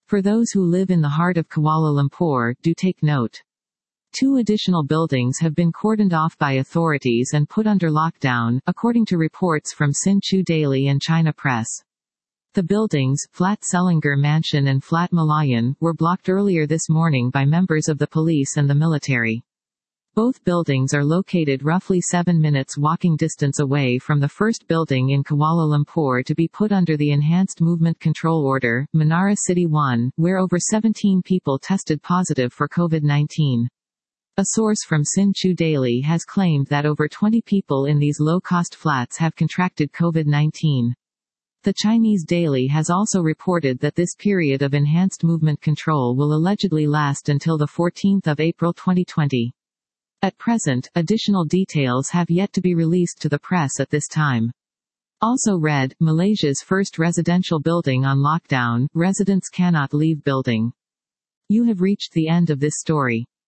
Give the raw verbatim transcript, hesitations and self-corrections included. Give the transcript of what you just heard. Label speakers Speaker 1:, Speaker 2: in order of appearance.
Speaker 1: For those who live in the heart of Kuala Lumpur, do take note. Two additional buildings have been cordoned off by authorities and put under lockdown, according to reports from Sin Chu Daily and China Press. The buildings, Flat Selangor Mansion and Flat Malayan, were blocked earlier this morning by members of the police and the military. Both buildings are located roughly seven minutes walking distance away from the first building in Kuala Lumpur to be put under the Enhanced Movement Control Order, Menara City one, where over seventeen people tested positive for COVID nineteen. A source from Sin Chu Daily has claimed that over twenty people in these low-cost flats have contracted COVID nineteen. The Chinese Daily has also reported that this period of enhanced movement control will allegedly last until the fourteenth of April twenty twenty. At present, additional details have yet to be released to the press at this time. Also read, Malaysia's first residential building on lockdown, residents cannot leave building. You have reached the end of this story.